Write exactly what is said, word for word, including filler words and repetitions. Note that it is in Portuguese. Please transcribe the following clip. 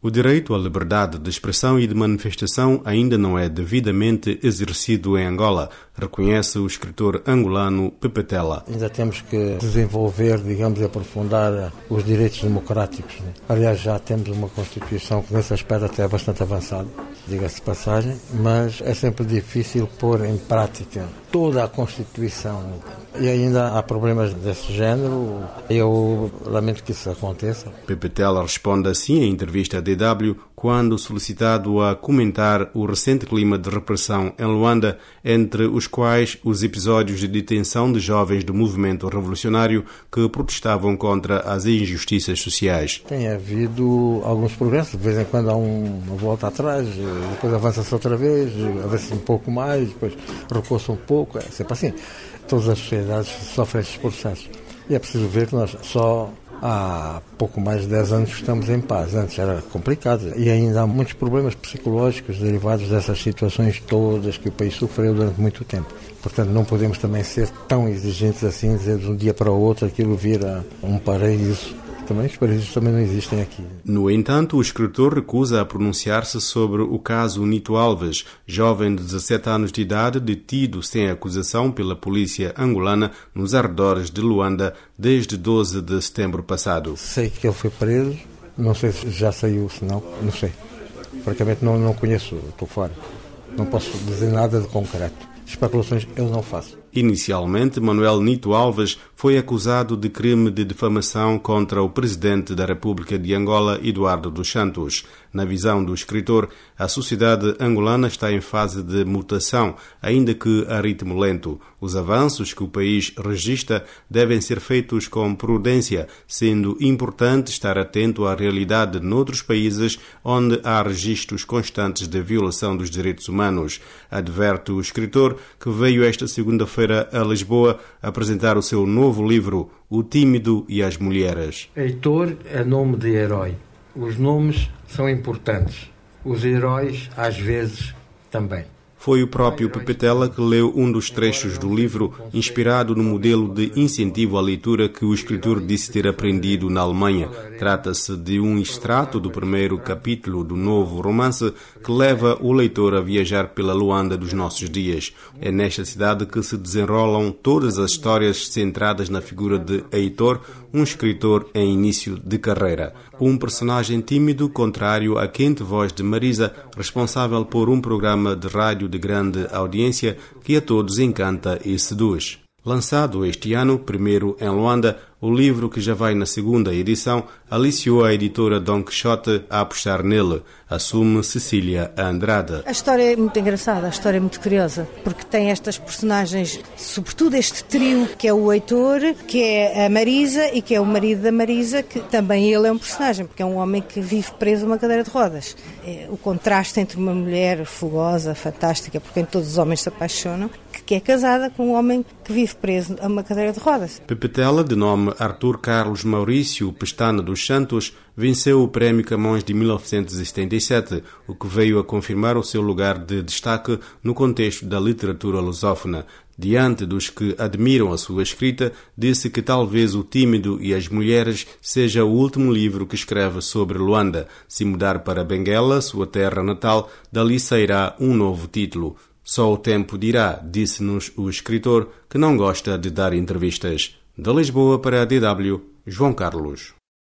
O direito à liberdade de expressão e de manifestação ainda não é devidamente exercido em Angola, reconhece o escritor angolano Pepe Tela. Ainda temos que desenvolver, digamos, e aprofundar os direitos democráticos. Né? Aliás, já temos uma Constituição que nesse aspecto até é bastante avançada, diga-se de passagem, mas é sempre difícil pôr em prática toda a Constituição. E ainda há problemas desse género. Eu lamento que isso aconteça. Pepe Tela responde assim em entrevista à D W quando solicitado a comentar o recente clima de repressão em Luanda, entre os quais os episódios de detenção de jovens do movimento revolucionário que protestavam contra as injustiças sociais. Tem havido alguns progressos, de vez em quando há um, uma volta atrás, depois avança-se outra vez, avança-se um pouco mais, depois recua-se um pouco, é sempre assim. Todas as sociedades sofrem estes processos. E é preciso ver que nós só há pouco mais de dez anos que estamos em paz. Antes era complicado e ainda há muitos problemas psicológicos derivados dessas situações todas que o país sofreu durante muito tempo. Portanto, não podemos também ser tão exigentes assim, dizer de um dia para o outro aquilo vira um paraíso. Também os paraísos também não existem aqui. No entanto, o escritor recusa a pronunciar-se sobre o caso Nito Alves, jovem de dezassete anos de idade detido sem acusação pela polícia angolana nos arredores de Luanda desde doze de setembro passado. Sei que ele foi preso, não sei se já saiu, se não, não sei. Francamente não, não conheço, estou fora. Não posso dizer nada de concreto. Especulações eu não faço. Inicialmente, Manuel Nito Alves foi acusado de crime de difamação contra o presidente da República de Angola, Eduardo dos Santos. Na visão do escritor, a sociedade angolana está em fase de mutação, ainda que a ritmo lento. Os avanços que o país registra devem ser feitos com prudência, sendo importante estar atento à realidade noutros países onde há registros constantes de violação dos direitos humanos. Adverte o escritor, que veio esta segunda-feira a Lisboa apresentar o seu novo livro, O Tímido e as Mulheres. Heitor é nome de herói. Os nomes são importantes. Os heróis, às vezes, também. Foi o próprio Pepe Tela que leu um dos trechos do livro, inspirado no modelo de incentivo à leitura que o escritor disse ter aprendido na Alemanha. Trata-se de um extrato do primeiro capítulo do novo romance que leva o leitor a viajar pela Luanda dos nossos dias. É nesta cidade que se desenrolam todas as histórias centradas na figura de Heitor, um escritor em início de carreira. Um personagem tímido, contrário à quente voz de Marisa, responsável por um programa de rádio de grande audiência que a todos encanta e seduz. Lançado este ano, primeiro em Luanda, o livro, que já vai na segunda edição, aliciou a editora Dom Quixote a apostar nele, assume Cecília Andrade. A história é muito engraçada, a história é muito curiosa, porque tem estas personagens, sobretudo este trio, que é o Heitor, que é a Marisa e que é o marido da Marisa, que também ele é um personagem, porque é um homem que vive preso a uma cadeira de rodas. É o contraste entre uma mulher fogosa, fantástica, porque todos os homens se apaixonam, que é casada com um homem que vive preso a uma cadeira de rodas. Pepe Tela, de nome Arthur Carlos Maurício Pestana dos Santos, venceu o Prémio Camões de mil novecentos e setenta e sete, o que veio a confirmar o seu lugar de destaque no contexto da literatura lusófona. Diante dos que admiram a sua escrita, disse que talvez O Tímido e as Mulheres seja o último livro que escreve sobre Luanda. Se mudar para Benguela, sua terra natal, dali sairá um novo título. Só o tempo dirá, disse-nos o escritor, que não gosta de dar entrevistas. De Lisboa para a D W, João Carlos.